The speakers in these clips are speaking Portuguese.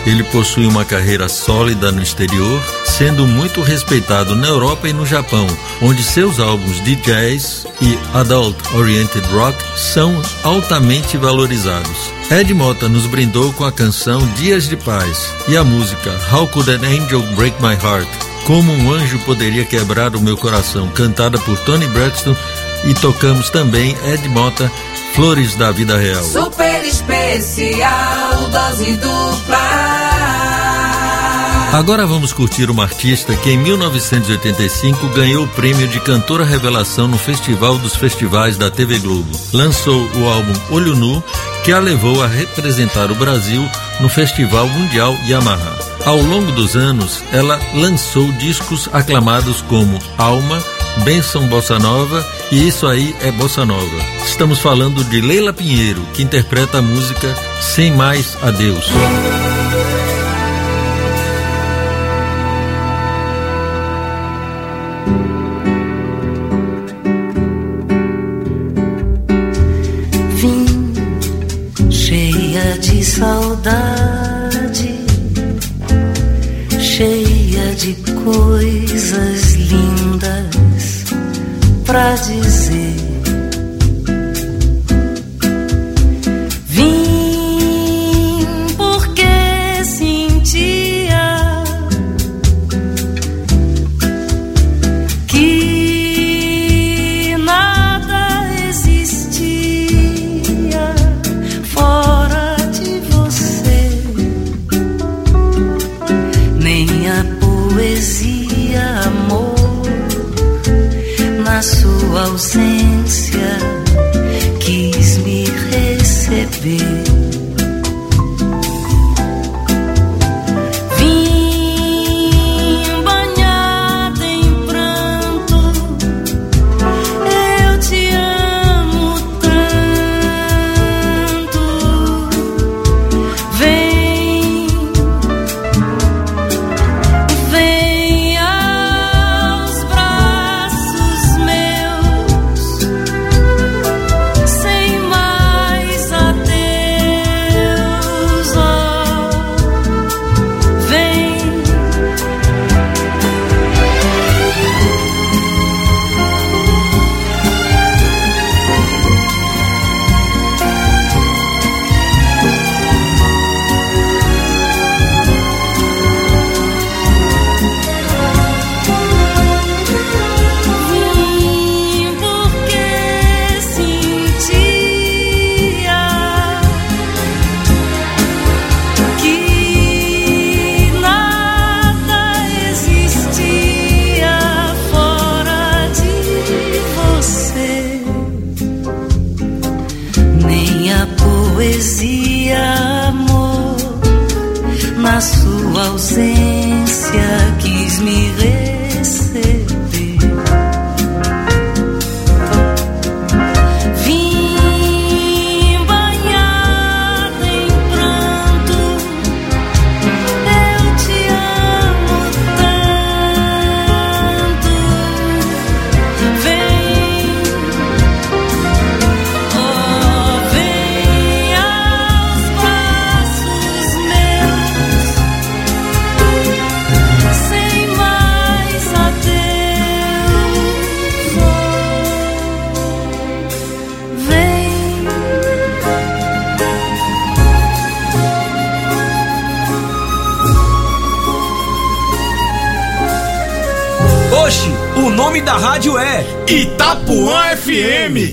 Ele possui uma carreira sólida no exterior, sendo muito respeitado na Europa e no Japão, onde seus álbuns de jazz e adult oriented rock são altamente valorizados. Ed Mota nos brindou com a canção Dias de Paz e a música How Could an Angel Break My Heart? Como um anjo poderia quebrar o meu coração, cantada por Toni Braxton, e tocamos também Ed Mota, Flores da Vida Real. Super especial, dose dupla. Agora vamos curtir uma artista que em 1985 ganhou o prêmio de Cantora Revelação no Festival dos Festivais da TV Globo. Lançou o álbum Olho Nu, que a levou a representar o Brasil no Festival Mundial Yamaha. Ao longo dos anos, ela lançou discos aclamados como Alma, Benção Bossa Nova e Isso Aí é Bossa Nova. Estamos falando de Leila Pinheiro, que interpreta a música Sem Mais Adeus. Vim cheia de saudade, cheia de coisas lindas pra dizer. Vim porque sentia que nada existia fora de você, nem a poesia, amor, na sua ausência quis me receber. Vim banhada em pranto, eu te amo tanto. Vem, vem aos braços meus, sem mais adeus, oh. Vem, vim porque sentia que nada existia fora de você, nem a poesia, amor, na sua ausência quis me receber. Vim banhada em pranto, eu te amo tanto. Vem, oh, vem aos braços meus, sem mais adeus, oh. Vem. Oxi, o nome da rádio é Itapuã FM.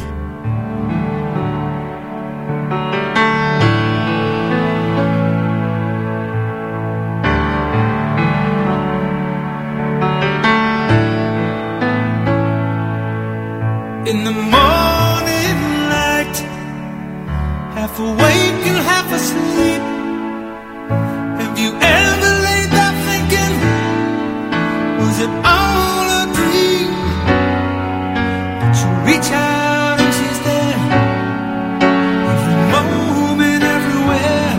In the morning light, half awake and half asleep. Have you ever laid there thinking, was it all a dream? But you reach out and she's there, every moment, everywhere.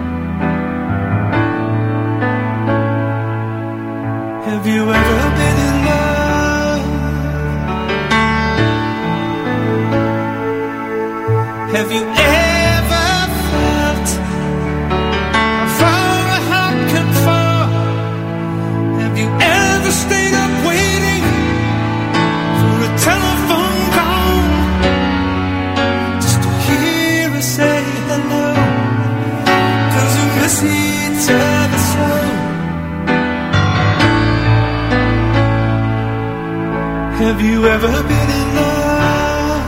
Have you ever been in love? Have you ever felt for a seats of the throne. Have you ever been in love?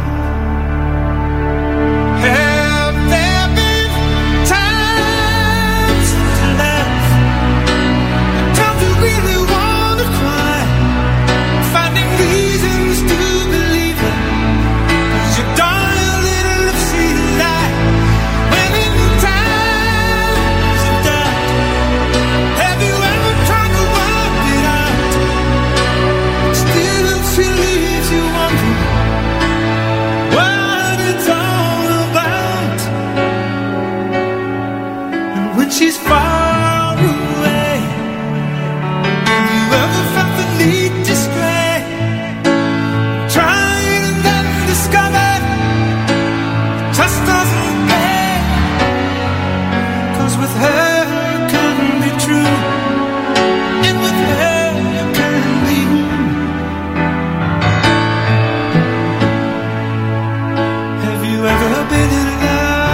Have there been times to laugh, times you really want to cry, finding reasons to believe it, 'cause you're darling and see the light. When in times of doubt, have you ever tried to work it out? Still she leaves you wondering what it's all about. And when she's far away, have you ever felt the need to stray, trying and then discovered just doesn't pay? 'Cause with her it couldn't be true, and with her it couldn't be you. Have you ever been in love?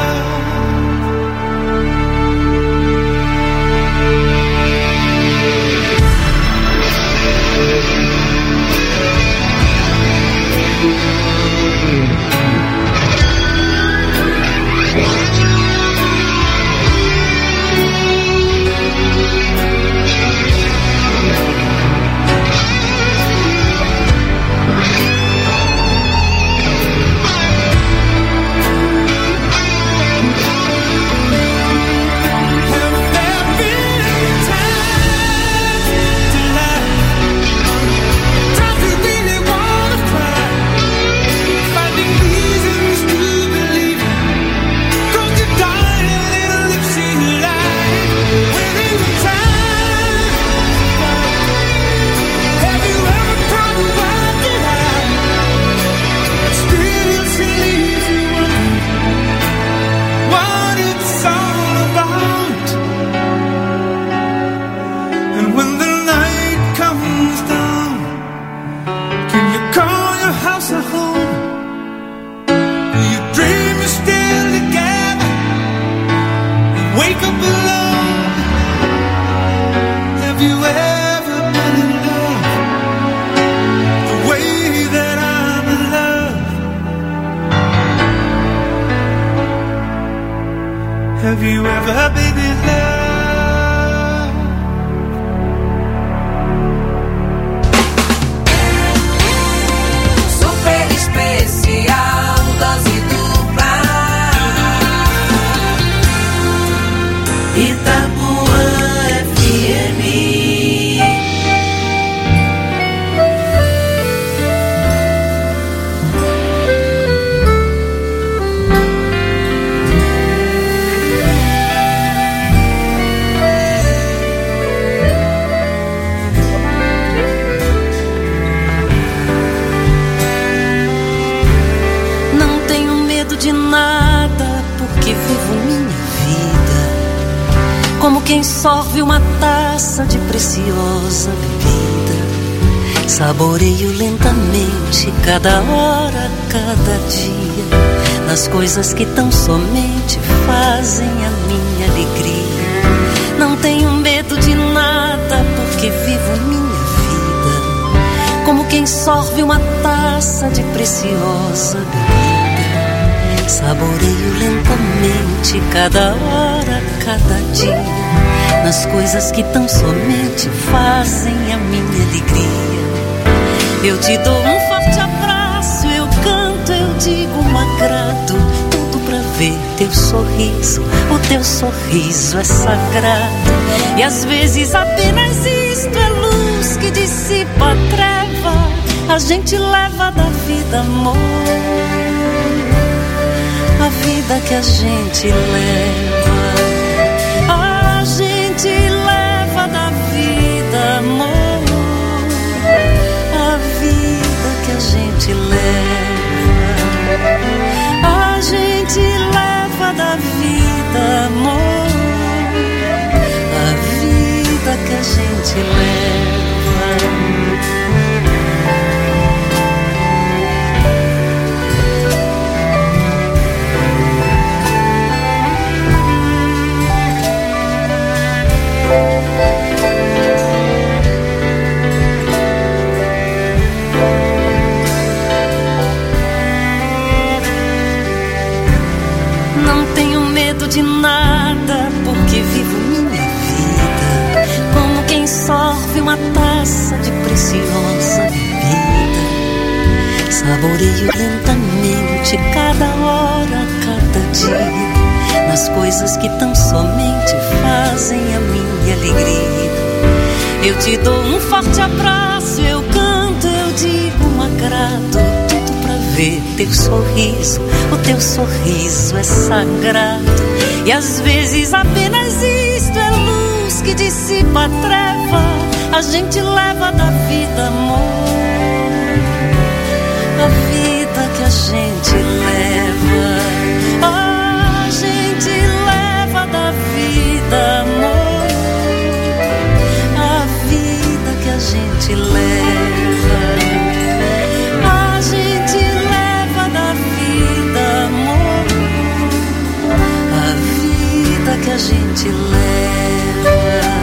Have you ever been in love? Super especial, dose dupla. Itapuã FM. De nada, porque vivo minha vida como quem sorve uma taça de preciosa bebida. Saboreio lentamente cada hora, cada dia, nas coisas que tão somente fazem a minha alegria. Não tenho medo de nada, porque vivo minha vida como quem sorve uma taça de preciosa bebida. Saboreio lentamente cada hora, cada dia, nas coisas que tão somente fazem a minha alegria. Eu te dou um forte abraço, eu canto, eu digo um agrado, tudo pra ver teu sorriso, o teu sorriso é sagrado. E às vezes apenas isto é luz que dissipa a treva, a gente leva da vida amor. A vida que a gente leva, a gente leva da vida, amor. A vida que a gente leva, a gente leva da vida, amor. A vida que a gente leva. lentamente, cada hora, cada dia, nas coisas que tão somente fazem a minha alegria. Eu te dou um forte abraço, eu canto, eu digo um agrado, tudo pra ver teu sorriso, o teu sorriso é sagrado. E às vezes apenas isto é luz que dissipa a treva, a gente leva da vida, amor. A vida que a gente leva, a gente leva da vida, amor. A vida que a gente leva, a gente leva da vida, amor. A vida que a gente leva.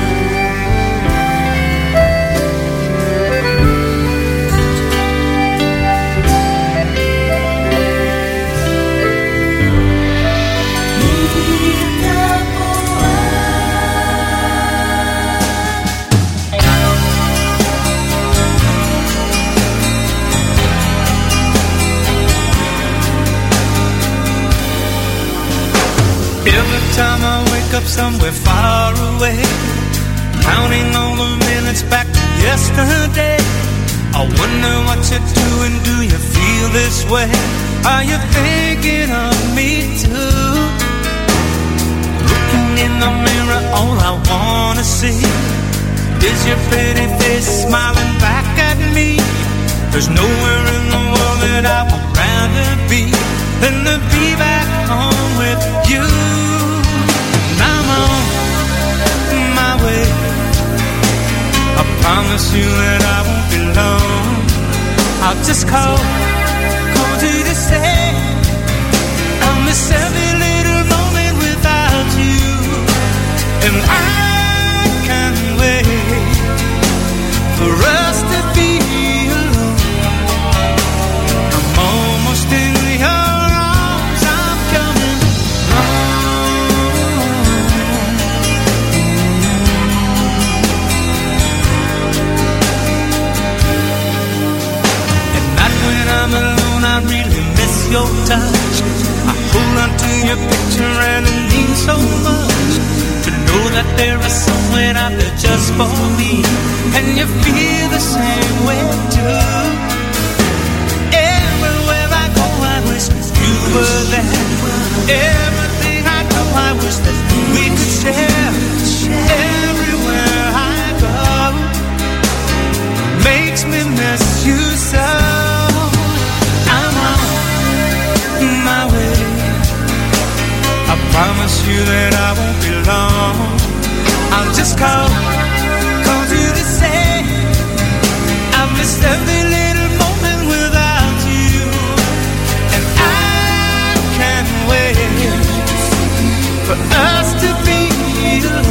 Every time I wake up somewhere far away, counting all the minutes back to yesterday, I wonder what you're doing, do you feel this way? Are you thinking of me too? Looking in the mirror, all I wanna see is your pretty face smiling back at me. There's nowhere in the world that I would rather be than to be back home with you. And I'm on my way. I promise you that I won't be long. I'll just call you to say I'll miss every little moment without you. And I can't wait for us to be alone. I'm almost in your arms, I'm coming home. At night when I'm alone, I really miss your touch. I hold on to your picture and it means so much to know that there is someone out there just for me. And you feel the same way too. Everywhere I go, I wish you were there. Everything I do, I wish that we could share. Everywhere I go makes me miss you so. I'm on my way. I promise you that I won't be long. I'll just call you to say I've missed every little moment without you. And I can't wait for us to be alone.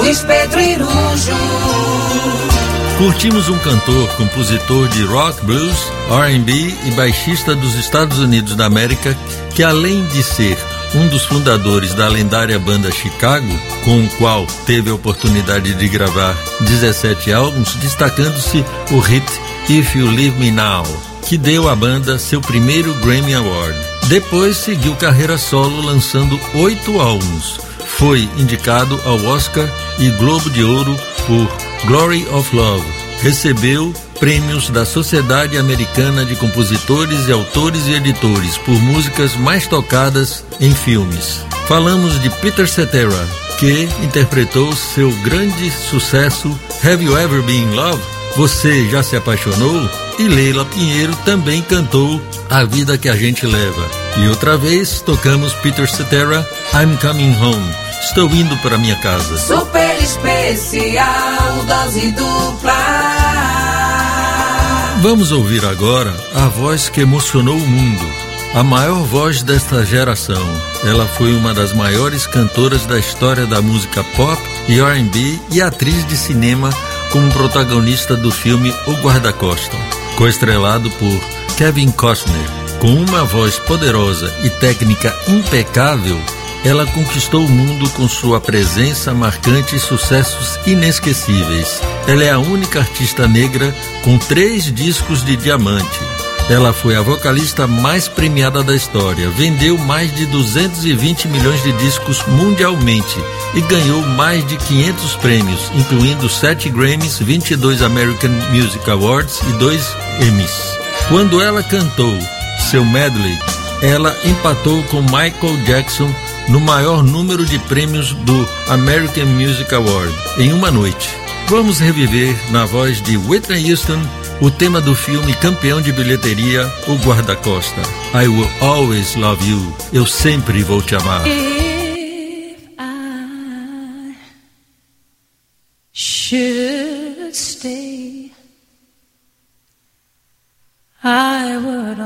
Luiz Pedro Irujo. Curtimos um cantor, compositor de rock, blues, R&B e baixista dos Estados Unidos da América, que além de ser um dos fundadores da lendária banda Chicago, com o qual teve a oportunidade de gravar 17 álbuns, destacando-se o hit If You Leave Me Now, que deu à banda seu primeiro Grammy Award. Depois seguiu carreira solo lançando 8 álbuns. Foi indicado ao Oscar e Globo de Ouro por Glory of Love. Recebeu prêmios da Sociedade Americana de Compositores e Autores e Editores por músicas mais tocadas em filmes. Falamos de Peter Cetera, que interpretou seu grande sucesso Have You Ever Been in Love? Você Já Se Apaixonou? E Leila Pinheiro também cantou A Vida Que a Gente Leva. E outra vez tocamos Peter Cetera, I'm Coming Home. Estou indo para minha casa. Super especial, dose dupla. Vamos ouvir agora a voz que emocionou o mundo. A maior voz desta geração. Ela foi uma das maiores cantoras da história da música pop e R&B e atriz de cinema como protagonista do filme O Guarda-Costa, coestrelado por Kevin Costner. Com uma voz poderosa e técnica impecável, ela conquistou o mundo com sua presença marcante e sucessos inesquecíveis. Ela é a única artista negra com 3 discos de diamante. Ela foi a vocalista mais premiada da história, vendeu mais de 220 milhões de discos mundialmente e ganhou mais de 500 prêmios, incluindo 7 Grammys, 22 American Music Awards e 2 Emmys. Quando ela cantou seu medley, ela empatou com Michael Jackson no maior número de prêmios do American Music Award em uma noite. Vamos reviver na voz de Whitney Houston o tema do filme campeão de bilheteria, O Guarda-Costa. I Will Always Love You. Eu sempre vou te amar. If I should stay, I would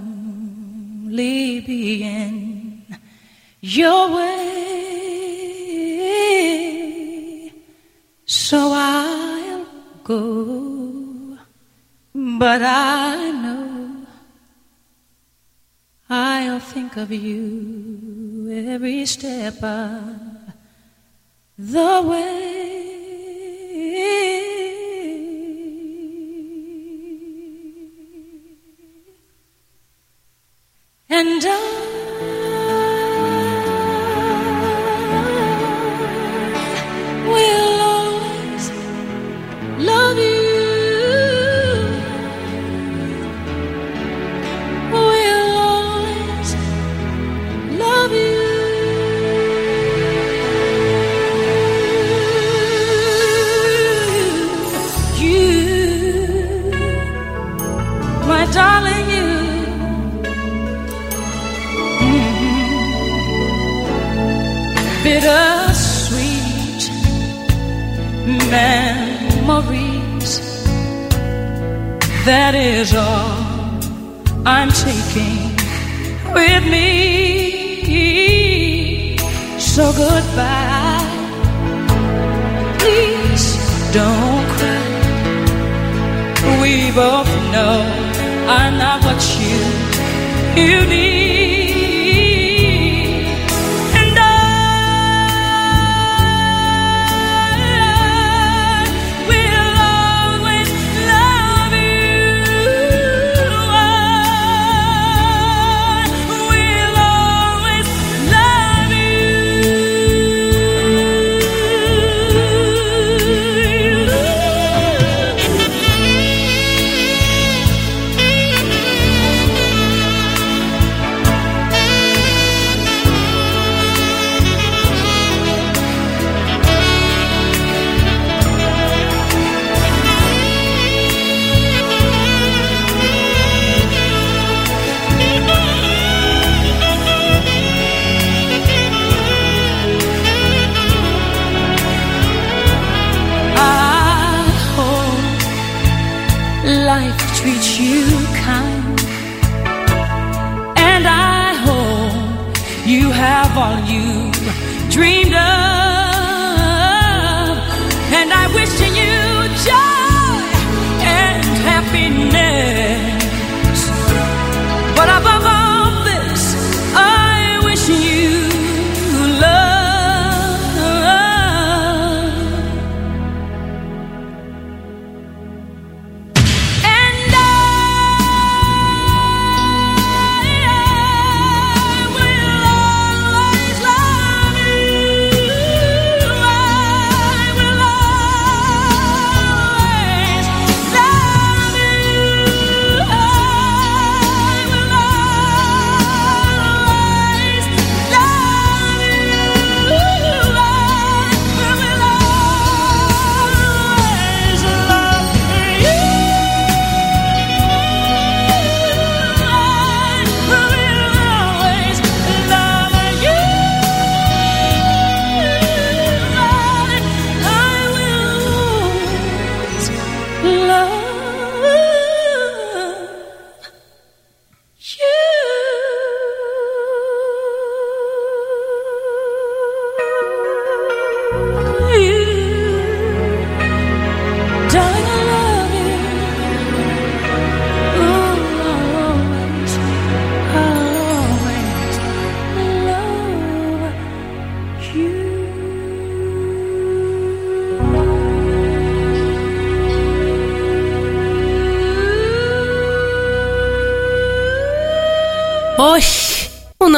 only be in your way, so I'll go, but I know I'll think of you every step of the way. And I will always love you. Will always love you. You, my darling, you. Bittersweet memories, that is all I'm taking with me. So goodbye, please don't cry. We both know I'm not what you need. Treat you kind, and I hope you have all you dreamed of.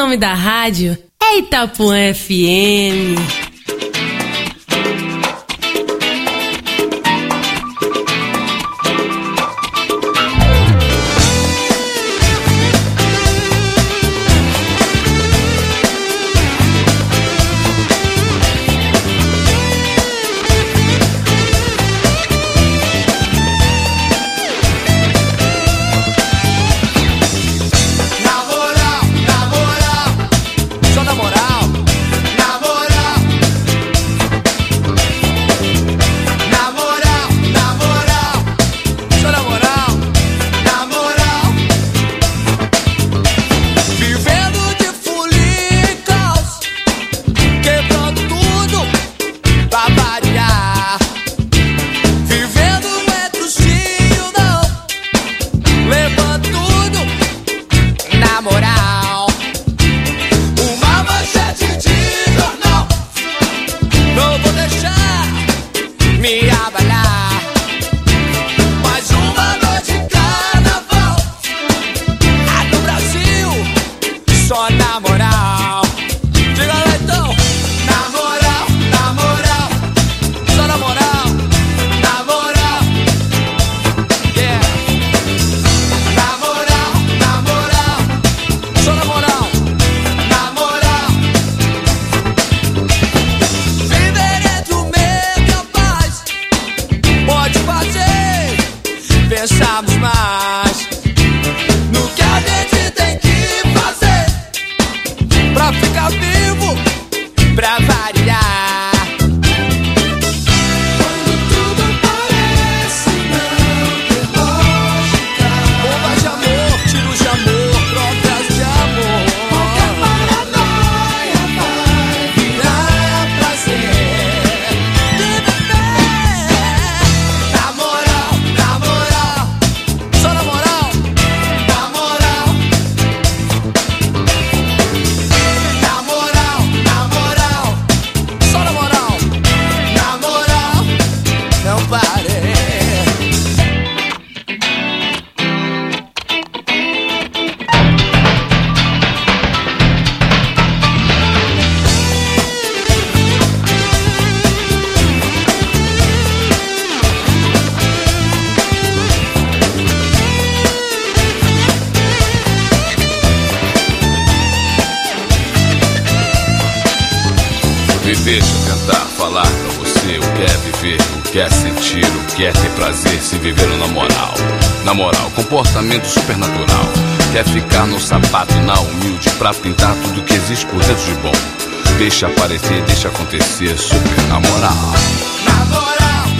nome da rádio é Itapuã FM. Deixa eu tentar falar pra você o que é viver, o que é sentir, o que é ter prazer se viver na moral. Na moral, comportamento supernatural. Quer ficar no sapato, na humilde, pra pintar tudo que existe por dentro de bom. Deixa aparecer, deixa acontecer, super na moral. Na moral.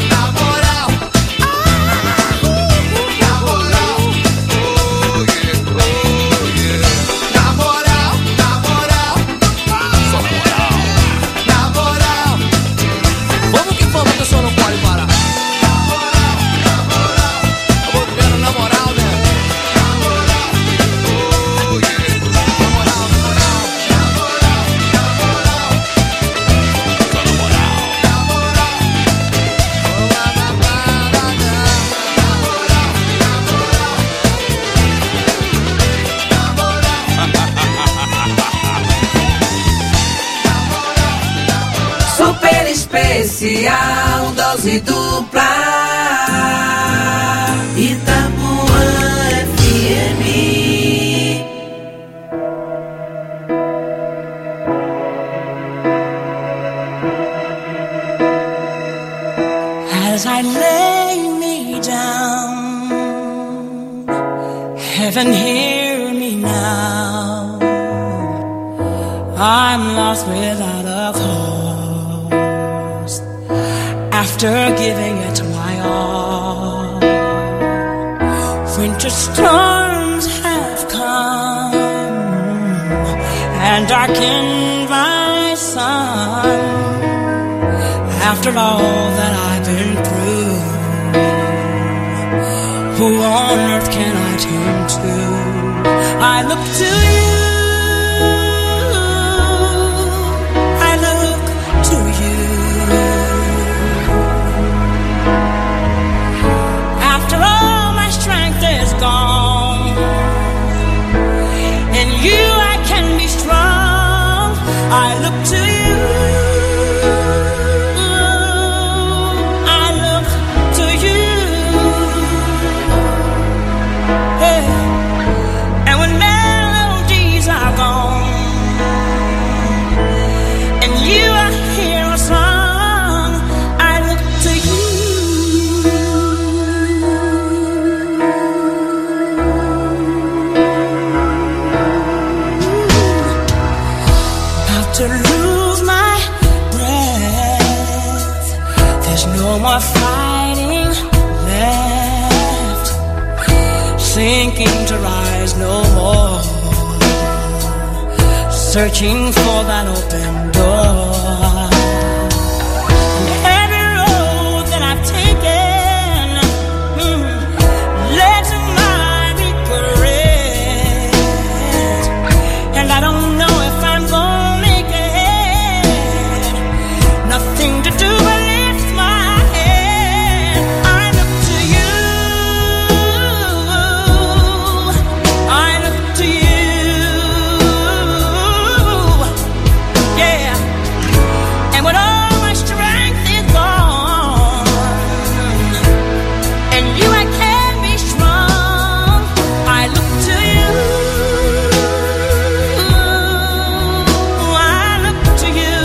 Especial dose dupla Itapuã FM. As I lay me down, heaven hear me now. I'm lost without a cause after giving it my all. Winter storms have come and darkened my sun. After all that I've been through, who on earth can I turn to? I look to you, I look to you. After all my strength is gone, in you I can be strong. I look to you. I look to you. Hey. And when melodies are gone and you are here a song, I look to you. About to lose my breath, there's no more fighting left, sinking to rise no more, searching for that open door. And every road that I've taken led to my regret, and I don't know if I'm gonna make it. Nothing to do but lift my head. I look to you. I look to you. Yeah. And when all my strength is gone, and you I can be strong, I look to you. I look to you.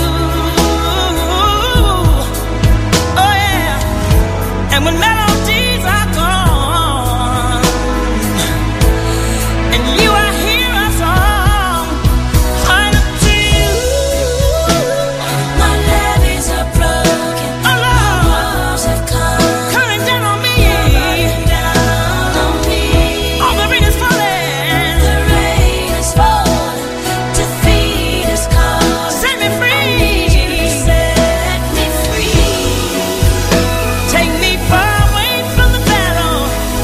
Oh yeah. And when melodies are gone, and you are here a song, I look to you. My levees are broken, Oh Lord, walls have come coming down on me. down on me. All the rain is falling. The rain is falling, defeat is calling. Set me free. Set me free. Take me far away from the battle.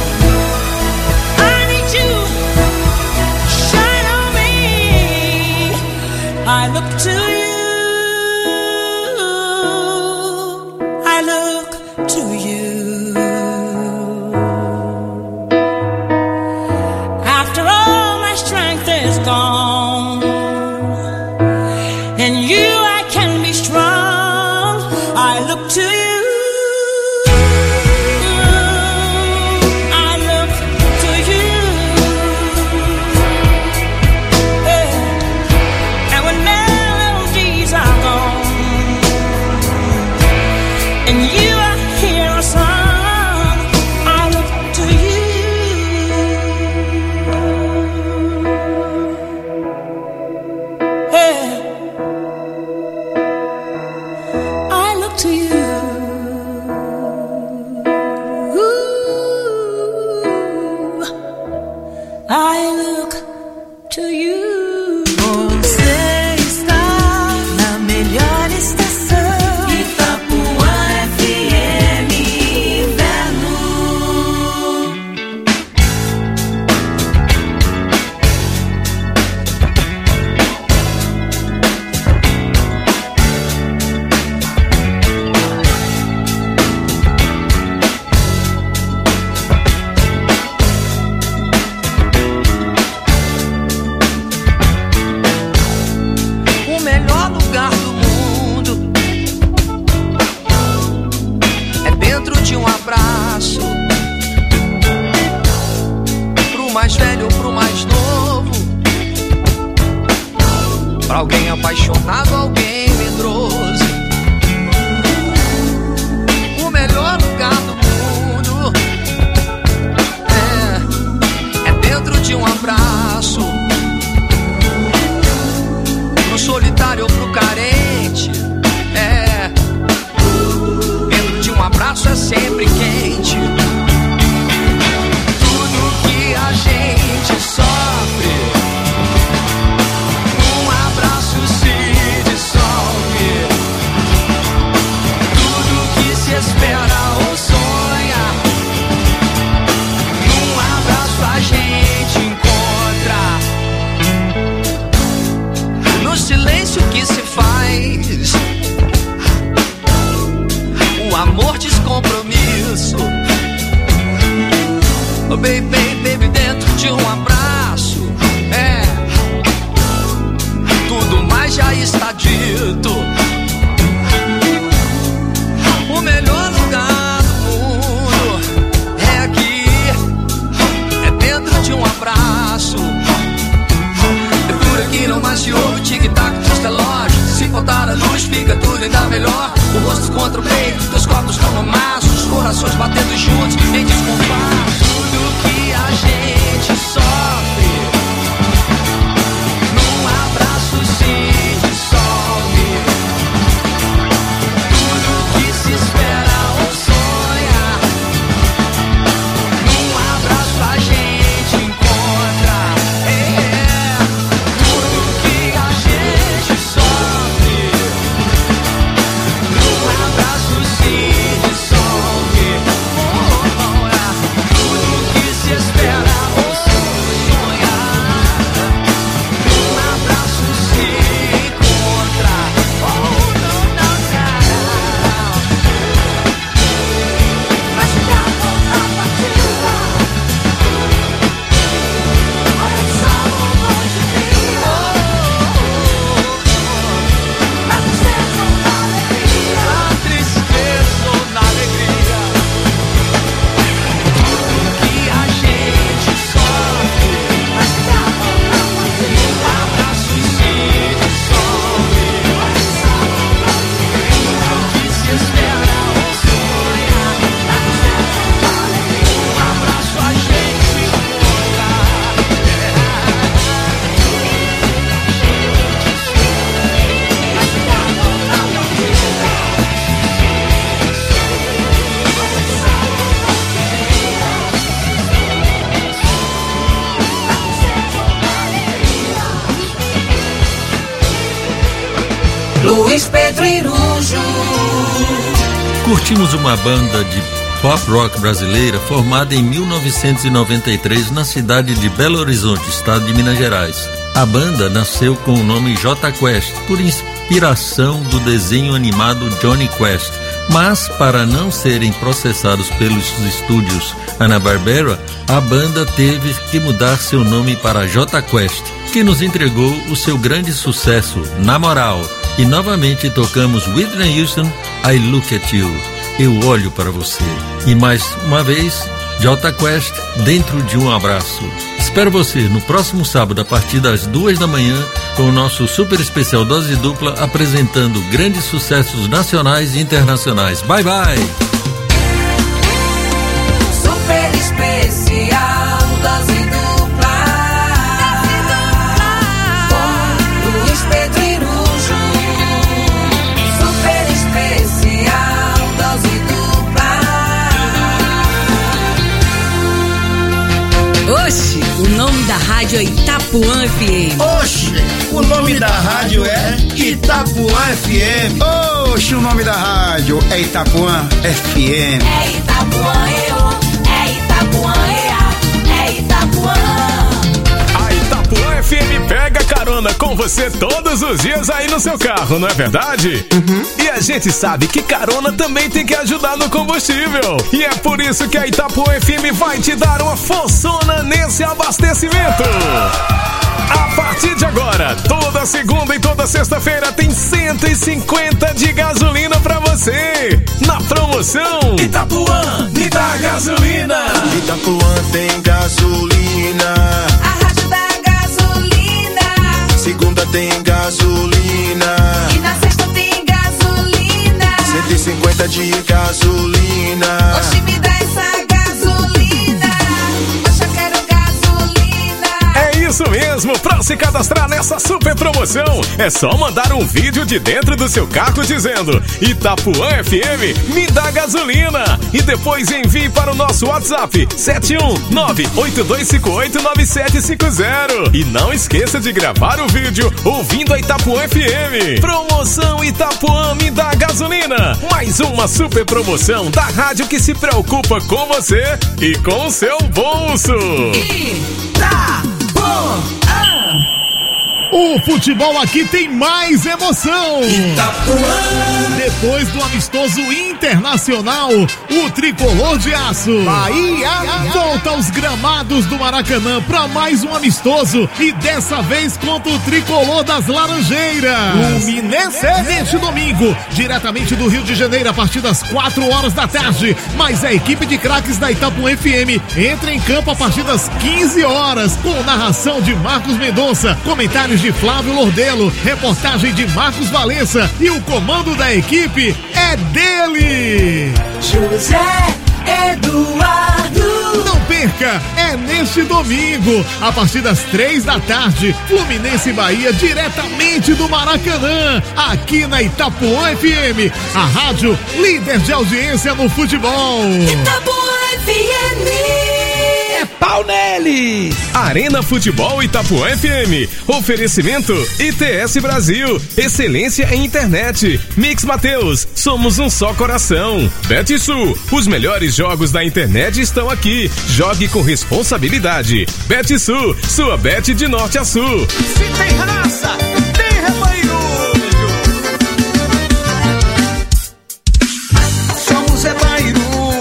I need you. Shine on me. I look to you. I look to you. After all my strength is gone, and you I can be strong, I look to you. I look to you. Hey. And when melodies are gone, and you are here a song, I look to you. Hey. I look to you. Ooh, I look to you. Você está na melhor estação. Itapuã FM Inverno. O melhor lugar do mundo é dentro de um abraço. Pro mais velho, pro mais novo, pra alguém apaixonado, alguém medroso. O melhor lugar do mundo é dentro de um abraço. Pro solitário ou pro carente, dentro de um abraço é sempre quente. Tudo que a gente sofre, um abraço se dissolve. fica tudo ainda melhor. O rosto contra o peito, teus corpos como maços, corações batendo juntos em descompasso. Tudo que a gente sofre num abraço se dissolve. Tudo que se espera ou sonha, num abraço a gente encontra. Tudo que a gente sofre num abraço se dissolve. Tudo que se espera ou sonha, num abraço se encontra. Mas ficar com a partida, olha só longe de na tristeza ou na alegria, na tristeza ou na alegria. Tudo que a gente sofre, mas ficar com a partida, um abraço se dissolve. Olha só tudo que se espera ou sonha, na tristeza ou na alegria, um abraço a gente encontra. Mas ficar com a partida, Luiz Pedro Irujo. Curtimos uma banda de pop rock brasileira formada em 1993 na cidade de Belo Horizonte, estado de Minas Gerais. A banda nasceu com o nome J Quest, por inspiração do desenho animado Johnny Quest, mas para não serem processados pelos estúdios Hanna-Barbera, a banda teve que mudar seu nome para J Quest, que nos entregou o seu grande sucesso, Na Moral. E novamente tocamos Whitney Houston, I Look at You, Eu Olho para Você. E mais uma vez, J Quest, Dentro de um Abraço. Espero você no próximo sábado a partir das 2 da manhã com o nosso super especial Dose Dupla apresentando grandes sucessos nacionais e internacionais. Bye bye! Super especial Dose Dupla com Luiz Pedro Irujo. Super especial Dose Dupla. Oxe, o nome da rádio é Itapuã FM. Oxe, o nome da rádio é Itapuã FM. Oxe, o nome da rádio é Itapuã FM. É Itapuã, é Itapuã, é Itapuã. A Itapuã FM pega carona com você todos os dias aí no seu carro, não é verdade? E a gente sabe que carona também tem que ajudar no combustível. E é por isso que a Itapuã FM vai te dar uma forçona nesse abastecimento. A partir de agora, toda segunda e toda sexta-feira tem 150 de gasolina pra você. Na promoção Itapuã me dá gasolina. Itapuã tem gasolina. A rádio da gasolina. Segunda tem gasolina. E na sexta tem gasolina. 150 de gasolina. Oxe, me dá essa gasolina. Oxe, eu quero gasolina. É isso mesmo, pra se cadastrar nessa super promoção, é só mandar um vídeo de dentro do seu carro dizendo Itapuã FM me dá gasolina e depois envie para o nosso WhatsApp 71982589750 e não esqueça de gravar o vídeo ouvindo a Itapuã FM. Promoção Itapuã me dá gasolina, mais uma super promoção da rádio que se preocupa com você e com o seu bolso. O futebol aqui tem mais emoção. Itapuã. Depois do amistoso internacional, o tricolor de aço Bahia volta aos gramados do Maracanã para mais um amistoso e dessa vez contra o tricolor das Laranjeiras. Fluminense neste domingo, diretamente do Rio de Janeiro a partir das 4 horas da tarde. Mas a equipe de craques da Itapuã FM entra em campo a partir das 15 horas com narração de Marcos Mendonça, comentários de Flávio Lordelo, reportagem de Marcos Valença e o comando da equipe é dele! José Eduardo. Não perca, é neste domingo, a partir das 3 da tarde, Fluminense e Bahia, diretamente do Maracanã, aqui na Itapuã FM, a rádio líder de audiência no futebol. Itapuã FM. É pau neles! Arena Futebol Itapuã FM. Oferecimento ITS Brasil. Excelência em internet. Mix Mateus. Somos um só coração. Betsul. Os melhores jogos da internet estão aqui. Jogue com responsabilidade. Betsul. Sua bet de norte a sul. Se tem raça, tem rebanho. Somos rebanho.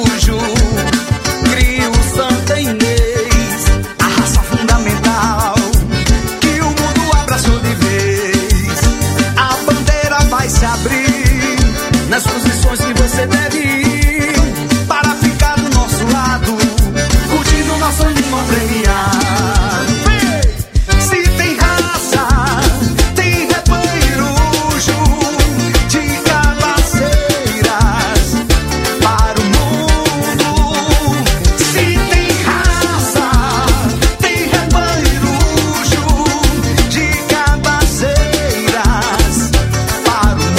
Nas posições que você deve ir, para ficar do nosso lado, curtindo nosso limão premiado. Se tem raça, tem rebanho-rujo de cabaceiras para o mundo. Se tem raça, tem rebanho-rujo de cabaceiras para o mundo.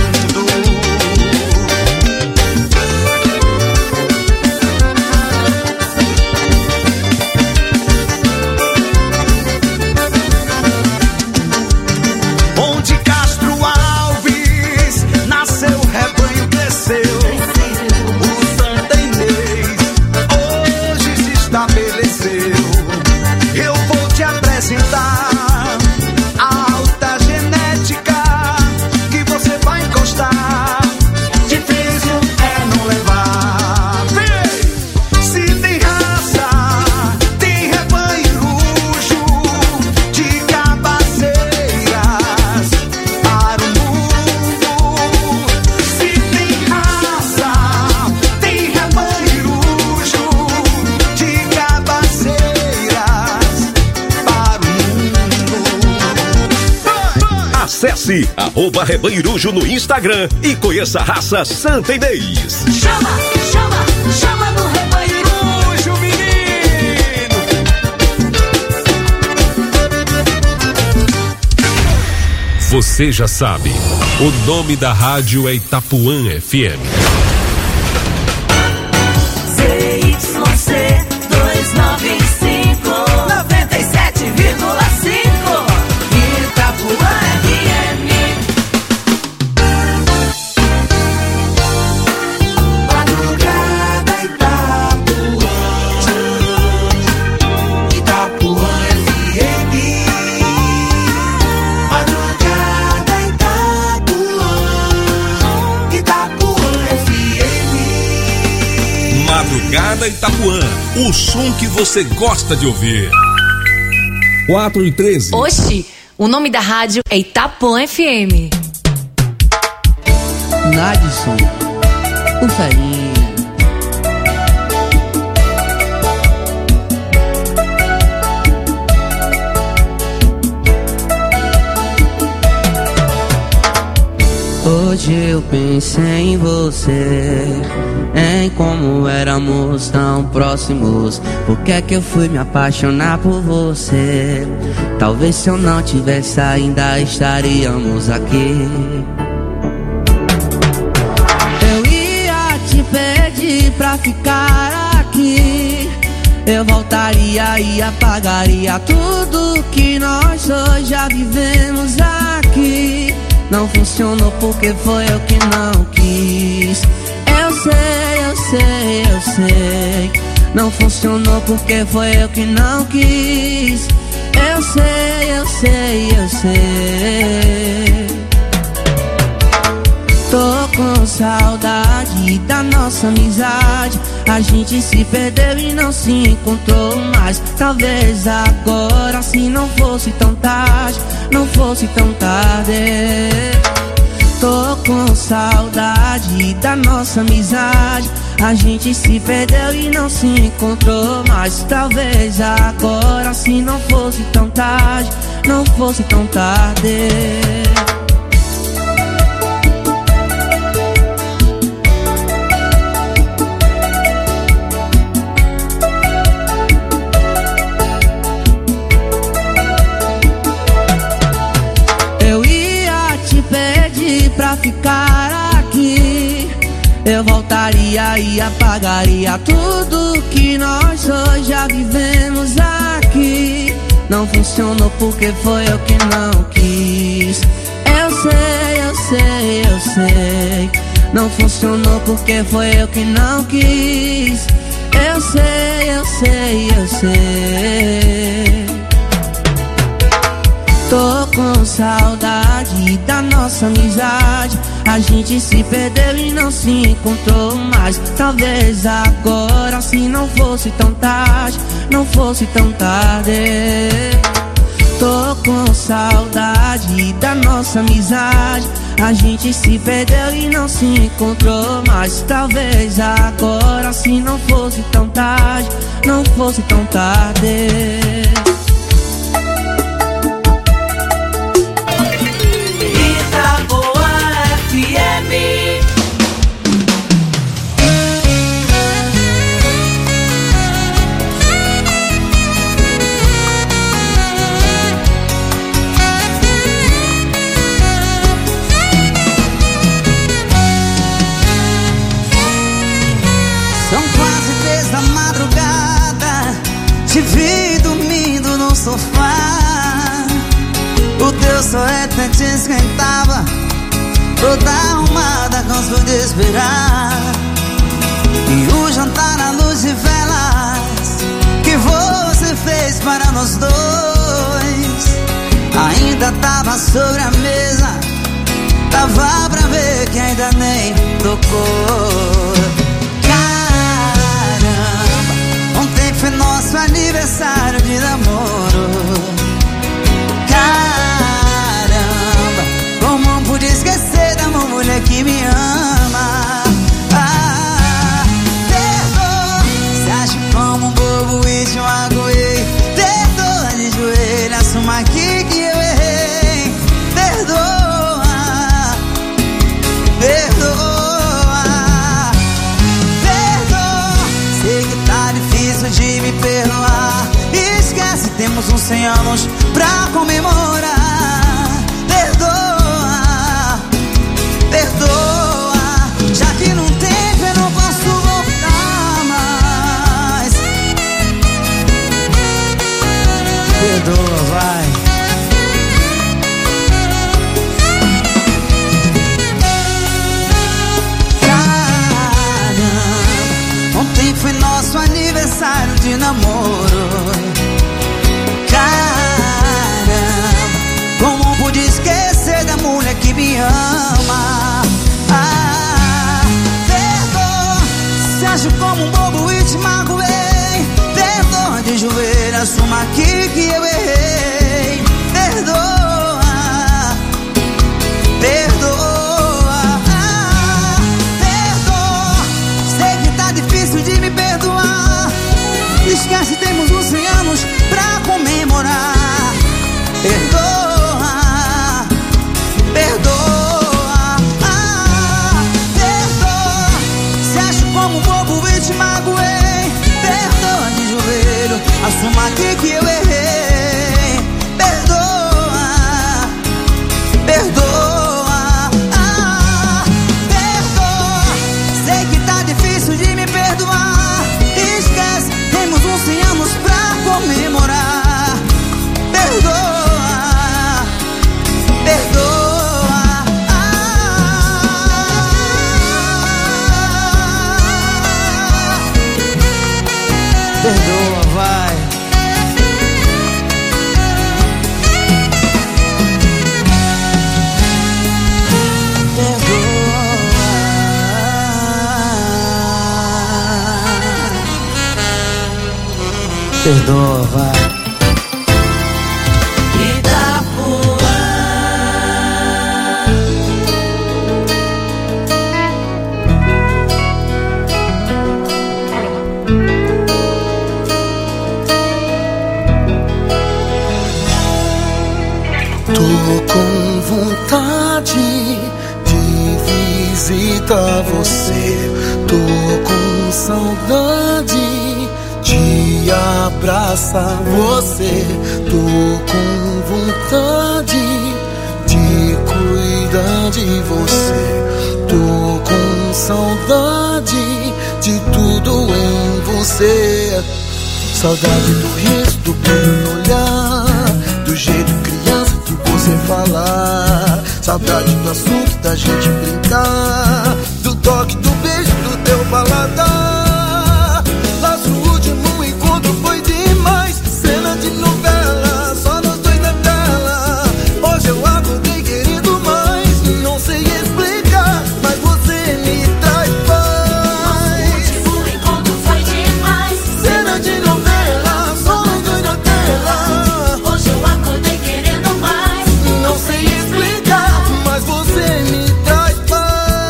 Acesse @Rebanhirujo no Instagram e conheça a raça Santa Inês. Chama, chama, chama no Rebanhirujo, menino. Você já sabe, o nome da rádio é Itapuã FM. ZYC 295 97,5 Itapuã FM. Madrugada Itapuã, Itapuã FM. Madrugada Itapuã, Itapuã FM. Madrugada Itapuã, o som que você gosta de ouvir. 4:13. Oxi, o nome da rádio é Itapuã FM. Nadson, o farinha. Hoje eu pensei em você, em como éramos tão próximos. Por que é que eu fui me apaixonar por você? Talvez se eu não tivesse ainda estaríamos aqui. Eu ia te pedir pra ficar aqui. Eu voltaria e apagaria tudo que nós dois já vivemos aqui. Não funcionou porque foi eu que não quis. Eu sei, eu sei, eu sei. Não funcionou porque foi eu que não quis. Eu sei, eu sei, eu sei. Tô com saudade da nossa amizade. A gente se perdeu e não se encontrou mais. Talvez agora, se não fosse tão tarde, não fosse tão tarde. Tô com saudade da nossa amizade. A gente se perdeu e não se encontrou mais. Talvez agora, se não fosse tão tarde, não fosse tão tarde. Pra ficar aqui, eu voltaria e apagaria tudo que nós dois já vivemos aqui. Não funcionou porque foi eu que não quis. Eu sei. Não funcionou porque foi eu que não quis. Eu sei. Tô com saudade da nossa amizade. A gente se perdeu e não se encontrou mais. Talvez agora, se não fosse tão tarde, não fosse tão tarde. Tô com saudade da nossa amizade. A gente se perdeu e não se encontrou mais. Talvez agora, se não fosse tão tarde, não fosse tão tarde. São quase 3 da madrugada, te vi dormindo no sofá. O teu suéter te esquentava, toda arrumada, cansou de esperar. E o jantar à luz de velas que você fez para nós dois ainda tava sobre a mesa. Dava pra ver que ainda nem tocou. Ontem foi nosso aniversário de namoro. Caramba, como pude esquecer da uma mulher que me ama. Perdoa, se acha como um bobo e te magoei. Perdoa de joelho, assuma aqui que eu errei. Perdoa, sei que tá difícil de me perdoar. Esquece, temos uns 100 anos pra comemorar. Perdoa, já que não tem, eu não posso voltar mais. Perdoa, vai. Ontem foi nosso aniversário de namoro. Caramba, como pude esquecer da mulher que me ama. Perdoa, se acho como um bobo e te magoei. Perdoa de joelho, assuma aqui que eu errei. Perdoa, difícil de me perdoar. Esquece, temos uns 100 anos pra comemorar. Perdoa, se acho como um bobo e te magoei. Perdoa de joelho, assuma aqui que eu errei. Perdoa, sei que tá difícil de me perdoar. Esquece, temos uns 100 anos pra comemorar. Perdoa, vai. Perdoa, vai. escutar você. Tô com saudade de abraçar você. Tô com vontade de cuidar de você. Tô com saudade de tudo em você. Saudade do riso, do brilho no olhar, do jeito criança que você falar. Saudade do assunto, da gente brincar, do toque, do beijo, do teu paladar. Nosso último encontro foi demais, cena de novela, só nós dois na tela. Hoje eu acordei querendo mais, não sei explicar, mas você me traz paz. Nosso último encontro foi demais, cena de novela, só nós dois na tela. Hoje eu acordei querendo mais, não sei explicar, mas você me traz paz.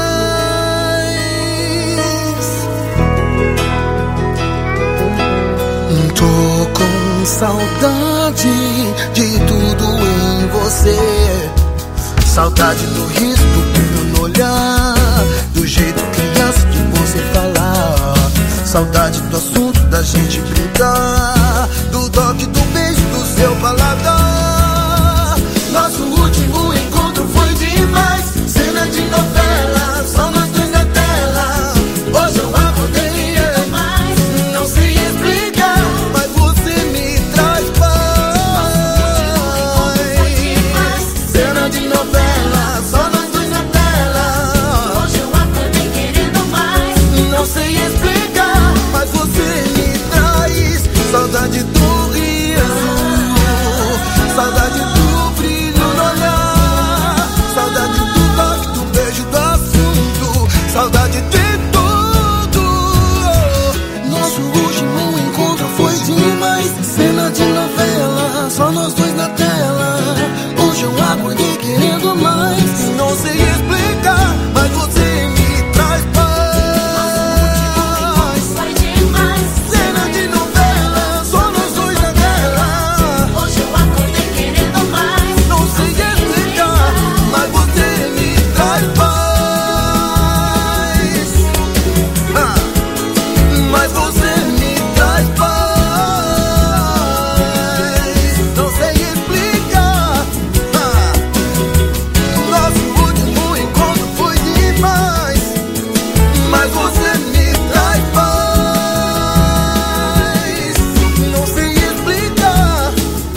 Tô com saudade de tudo em você. Saudade do riso, do brilho no olhar, do jeito criança de você falar. Saudade do assunto, da gente brincar, do toque, do beijo, do seu paladar. Nosso último encontro foi demais, cena de novela, só nós dois na tela. Hoje eu acordei mais, não sei explicar, mas você me traz paz. Cena de novela, só nós dois na tela. Hoje eu acordei querendo mais, não sei explicar, mas você me traz saudade do riso, saudade do brilho no olhar, saudade do toque, do beijo, do assunto, saudade de tudo. Nosso último encontro foi demais, cena de novela, só nós dois na tela. Hoje eu acordei querendo mais, não sei explicar, mas você me traz paz. Foi demais, cena de novela, só nós dois na tela. Hoje eu acordei querendo mais, não sei explicar, mas você me traz paz. Mas você me traz paz, não sei explicar. Nosso último encontro foi demais, mas você me traz paz, não sei explicar.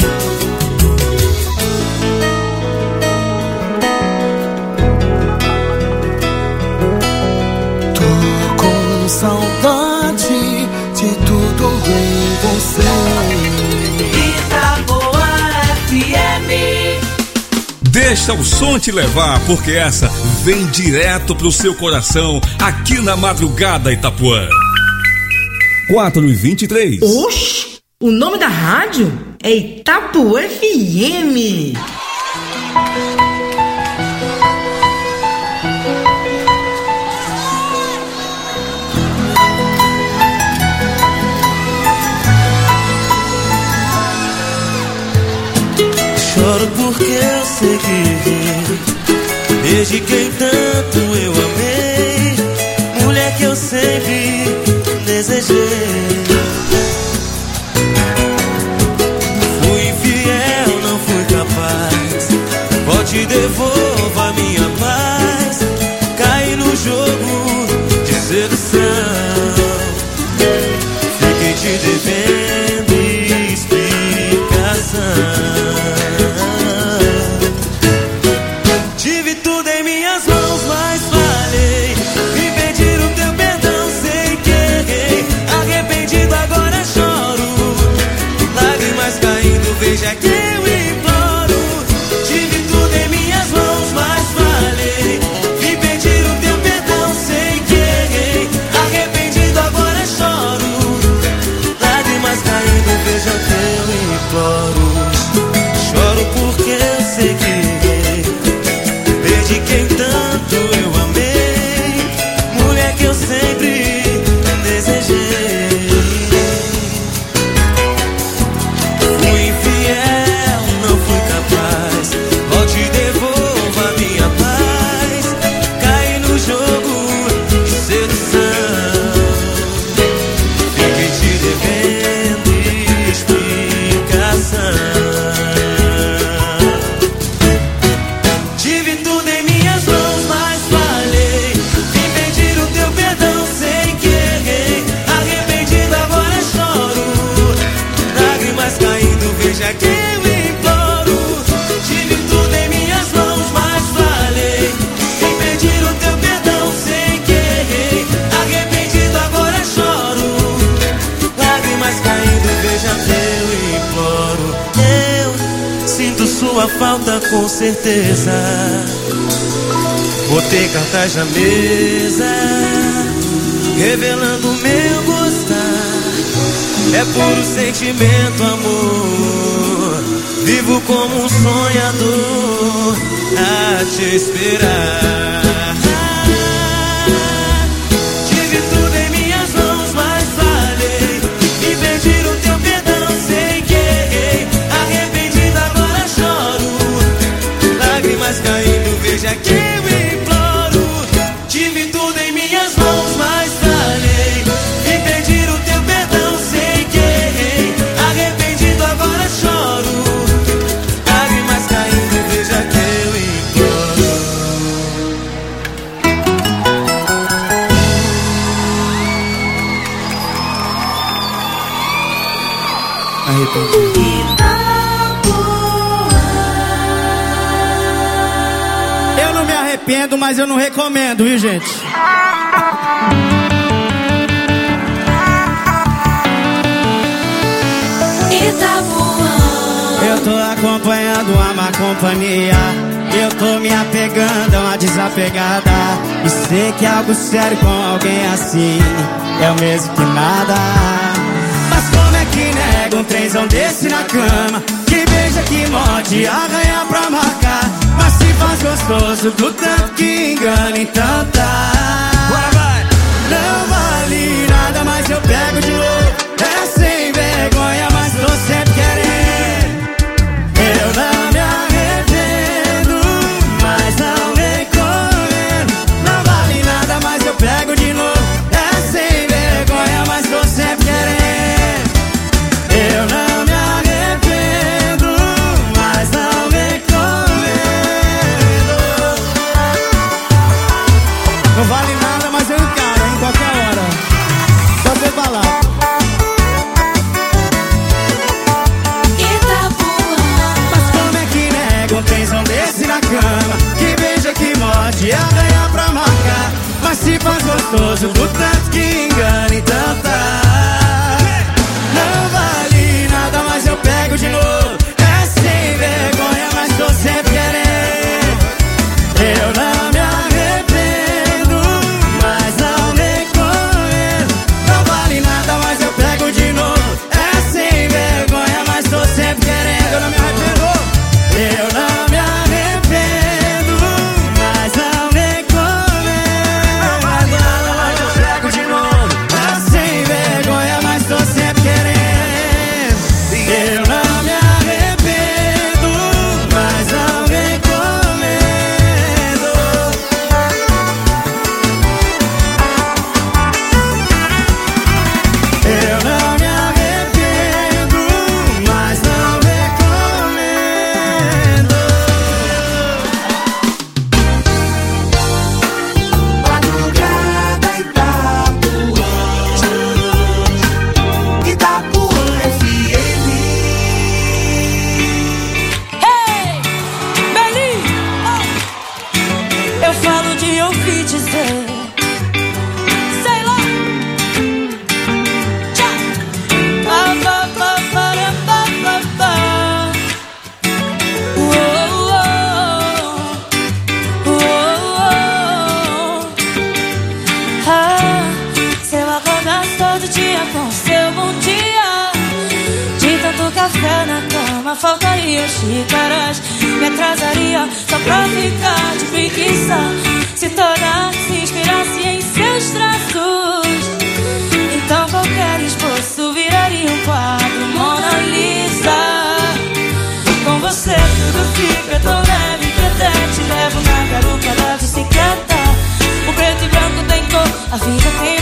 Tô com saudade de tudo em você. Itaboa FM. Deixa o som te levar, porque essa vem direto pro seu coração, aqui na Madrugada Itapuã. 4h23. Oxi, o nome da rádio é Itapuã FM. Choro porque eu sei que desde quem tanto eu amei, mulher que eu sempre desejei. Fui infiel, não fui capaz, volte e devolva minha paz. Caí no jogo de sedução, fiquei te devendo explicação. Tive tudo em minhas mãos, volta com certeza. Botei cartaz na mesa, revelando meu gostar. É puro sentimento, amor. Vivo como um sonhador a te esperar. Tive tudo em minhas mãos, mas falhei em pedir o teu perdão sem querer. Arrependido agora choro, lágrimas caindo, veja que eu imploro. Tive tudo em minhas mãos, mas falhei em pedir o teu perdão sem querer. Arrependido agora choro, lágrimas caindo, veja que eu imploro. Arrependido. Eu não me arrependo, mas eu não recomendo, viu, gente? Eu tô acompanhando a má companhia. Eu tô me apegando a uma desapegada. E sei que algo sério com alguém assim é o mesmo que nada. Mas como é que nega um trenzão desse na cama? Que beija, que morde, arranha pra marcar. Mas se faz gostoso do tanto que engana, então tá. Não vale nada, mas eu pego de novo. É sem vergonha, mas tô sempre querendo. Eu não me arrependo, mas não recomendo. Não vale nada, mas eu pego de novo. É sem vergonha, mas tô sempre querendo. Eu não me arrependo, mas não recomendo. Não vale nada, mas eu encaro em qualquer hora. Só você falar. Mas como é que nega um trenzão desse na cama? Que beija, que morde, arranha pra marcar. Mas se faz gostoso do tanto que engana, então tá. Não vale nada, mas eu pego de novo. É sem vergonha, mas tô sempre querendo. Eu não me arrependo, mas não recomendo. Não vale nada, mas eu pego de novo. É sem vergonha, mas tô sempre querendo. Eu não me arrependo. Eu não me arrependo, mas não recomendo. Não vale nada, mas eu pego de novo. É sem vergonha, mas tô sempre querendo. Eu não me arrependo, mas não recomendo. Eu não me arrependo, mas não recomendo. Madrugada Itapuã FM. Hey, Beli, eu falo de ouvir dizer, sei lá. Tchá. Ba, ba, ba, ba, ba, ba, ba. Uou, uou, uou. Ah, se eu acordasse todo dia com seu bom dia, de tanto café na cama faltaria xícaras. Me atrasaria só pra ficar de preguiça. Se toda se inspirasse em seus traços, então qualquer esboço viraria um quadro Mona Lisa. Com você tudo fica tão leve que até te levo na garupa da bicicleta. O preto e branco tem cor, a vida tem